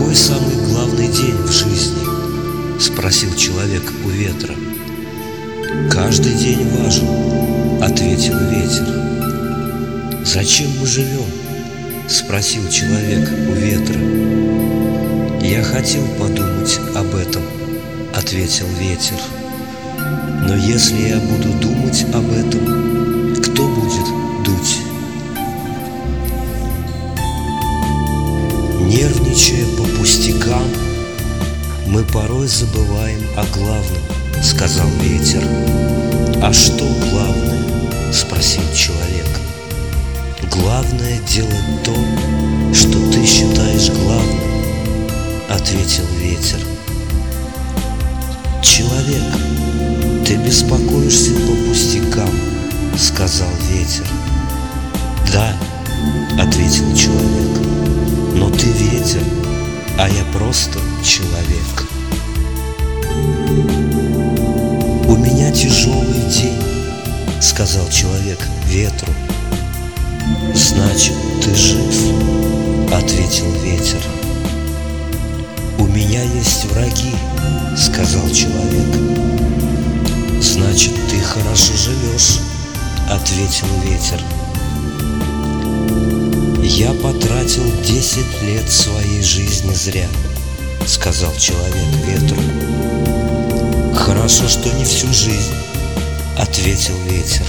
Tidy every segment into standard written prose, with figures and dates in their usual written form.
Какой самый главный день в жизни? Спросил человек у ветра. Каждый день важен, ответил ветер. Зачем мы живем? Спросил человек у ветра. Я хотел подумать об этом, ответил ветер. Но если я буду думать об этом, кто будет дуть? Нервничая по пустякам, мы порой забываем о главном, сказал ветер. А что главное? Спросил человек. Главное делать то, что ты считаешь главным, ответил ветер. Человек, ты беспокоишься по пустякам, сказал ветер. Да, ответил человек, но ты ветер, а я просто человек. У меня тяжелый день, сказал человек ветру. Значит, ты жив, ответил ветер. У меня есть враги, сказал человек. Значит, ты хорошо живешь, ответил ветер. Я потратил 10 лет своей жизни зря, сказал человек ветру. Хорошо, что не всю жизнь, ответил ветер.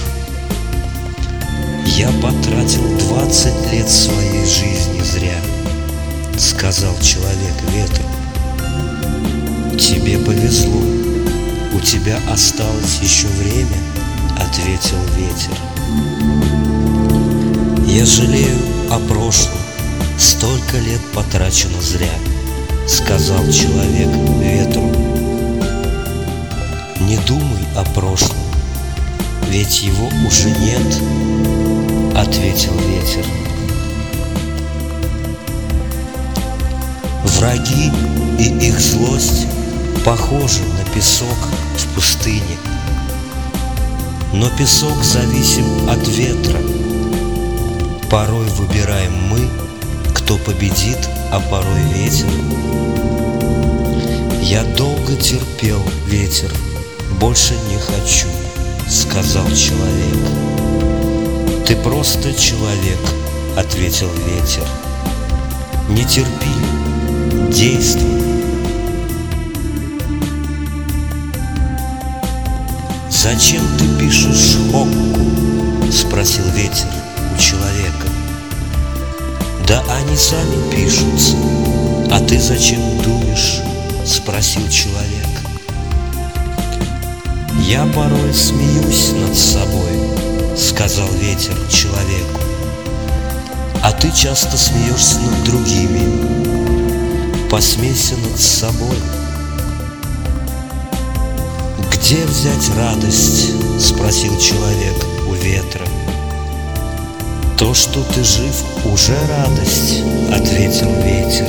Я потратил 20 лет своей жизни зря, сказал человек ветру. Тебе повезло, у тебя осталось еще время, ответил ветер. Я жалею о прошлом, столько лет потрачено зря, сказал человек ветру. Не думай о прошлом, ведь его уже нет, ответил ветер. Враги и их злость похожи на песок в пустыне, но песок зависим от ветра. Порой выбираем мы, кто победит, а порой ветер. Я долго терпел, ветер, больше не хочу, сказал человек. Ты просто человек, ответил ветер. Не терпи, действуй. Зачем ты пишешь хокку? Спросил ветер у человека. Да они сами пишутся. А ты зачем дуешь? Спросил человек. Я порой смеюсь над собой, сказал ветер человеку. А ты часто смеешься над другими. Посмейся над собой. Где взять радость? Спросил человек у ветра. То, что ты жив, уже радость, ответил ветер.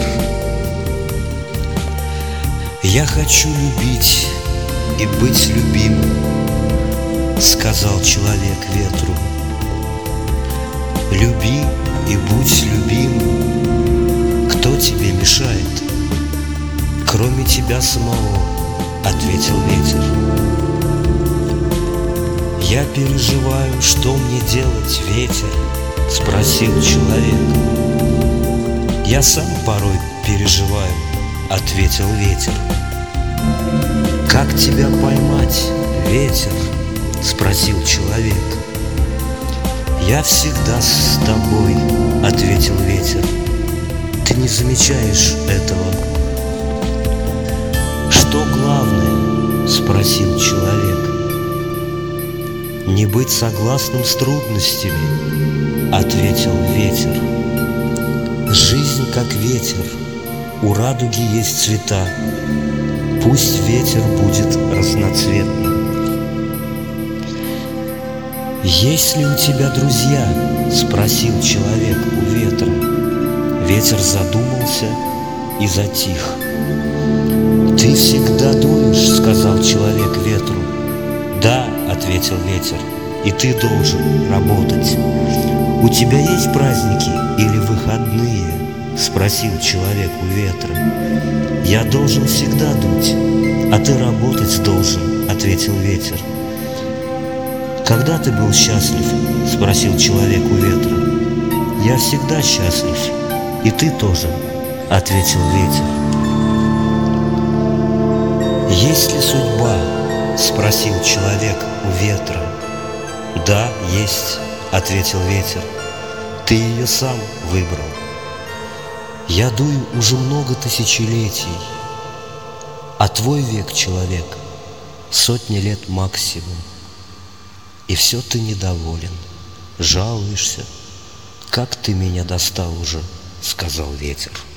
Я хочу любить и быть любимым, сказал человек ветру. Люби и будь любимым. Кто тебе мешает? Кроме тебя самого, ответил ветер. Я переживаю, что мне делать, ветер? Спросил человек. Я сам порой переживаю, ответил ветер. Как тебя поймать, ветер? Спросил человек. Я всегда с тобой, ответил ветер. Ты не замечаешь этого. Что главное? Спросил человек. Не быть согласным с трудностями, ответил ветер. Жизнь как ветер, у радуги есть цвета. Пусть ветер будет разноцветным. Есть ли у тебя друзья? Спросил человек у ветра. Ветер задумался и затих. Ты всегда дуешь, сказал человек ветру. Да, ответил ветер, и ты должен работать. У тебя есть праздники или выходные? спросил человек у ветра. Я должен всегда дуть, а ты работать должен, ответил ветер. Когда ты был счастлив? Спросил человек у ветра. Я всегда счастлив, и ты тоже, ответил ветер. Есть ли судьба? Спросил человек у ветра. Да, есть, ответил ветер. Ты ее сам выбрал. Я дую уже много тысячелетий, а твой век, человек, сотни лет максимум. И все ты недоволен, жалуешься. Как ты меня достал уже, сказал ветер.